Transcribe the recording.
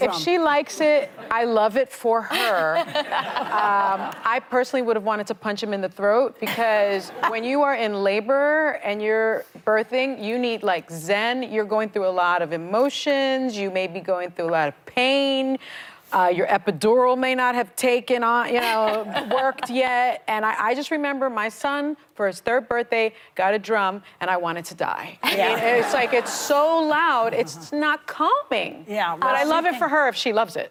If she likes it, I love it for her. I personally would have wanted to punch him in the throat because when you are in labor and you're birthing, you need like Zen. You're going through a lot of emotions. You may be going through a lot of pain. Your epidural may not have taken on, worked yet. And I just remember my son, for his 3rd birthday, got a drum, and I wanted to die. Yeah. It's like, it's so loud, it's not calming. Yeah, But I love it for her if she loves it.